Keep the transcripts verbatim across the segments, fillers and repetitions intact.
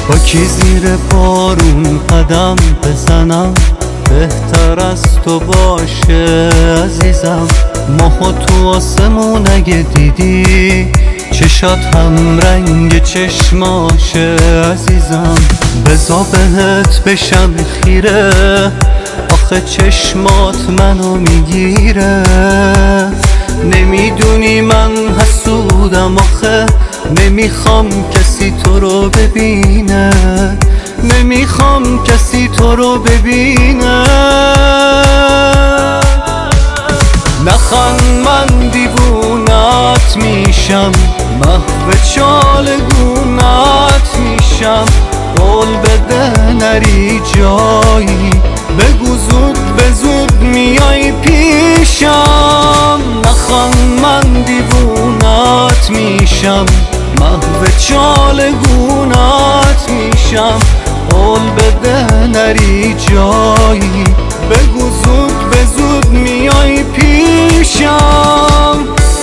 با کی زیر بارون قدم بزنم بهتر از تو باشه عزیزم. ماهو تو آسمون اگه دیدی چشات هم رنگ چشماشه عزیزم. بزا بهت بشم خیره آخه چشمات منو میگیره. نمیدونی من حسودم آخه نمیخوام کسی تو رو ببینه. نمیخوام کسی تو رو ببینه. نخند من دیوونت میشم محو چالگونت میشم. قول بده نری جایی بگو زود به زود میای پیشم. نخند من دیوونت میشم محو چالگونت میشم. قول بده نری جایی بگو زود به زود میای پیشم.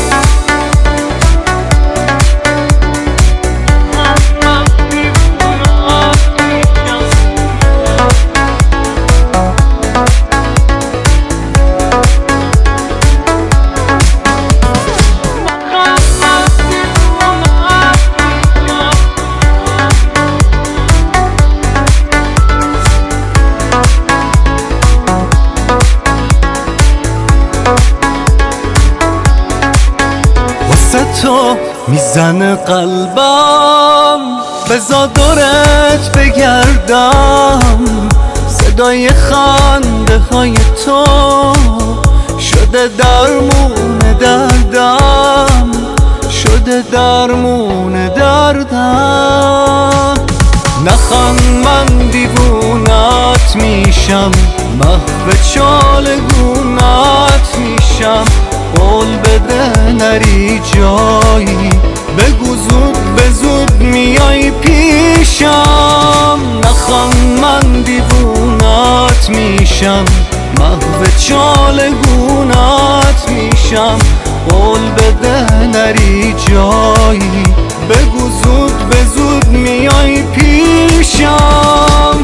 تو میزنه قلبم بزا دورت بگردم. صدای خنده های تو شده درمون دردم. شده درمون دردم. نخند من دیوونت میشم محو چالگونت میشم. قول بده نری جایی بگو زود به زود میای پیشم. نخند من دیوونت میشم محو چالگونت میشم. قول بده نری جایی بگو زود به زود میای پیشم.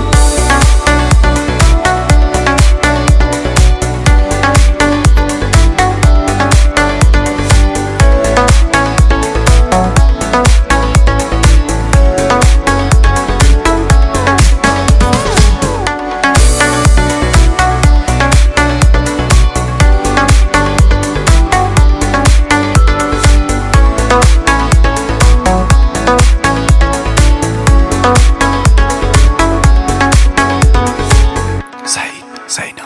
Said Zainab.